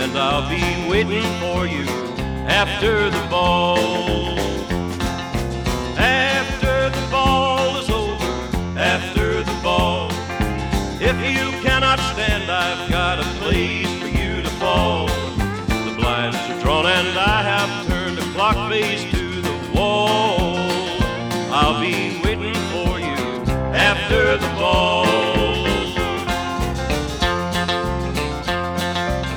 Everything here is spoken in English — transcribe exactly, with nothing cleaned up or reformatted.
and I'll be waiting for you after the ball. After the ball is over, after the ball, if you cannot stand, I've got a place for you to fall. The blinds are drawn and I have turned the clock face to the wall. I'll be waiting for you after the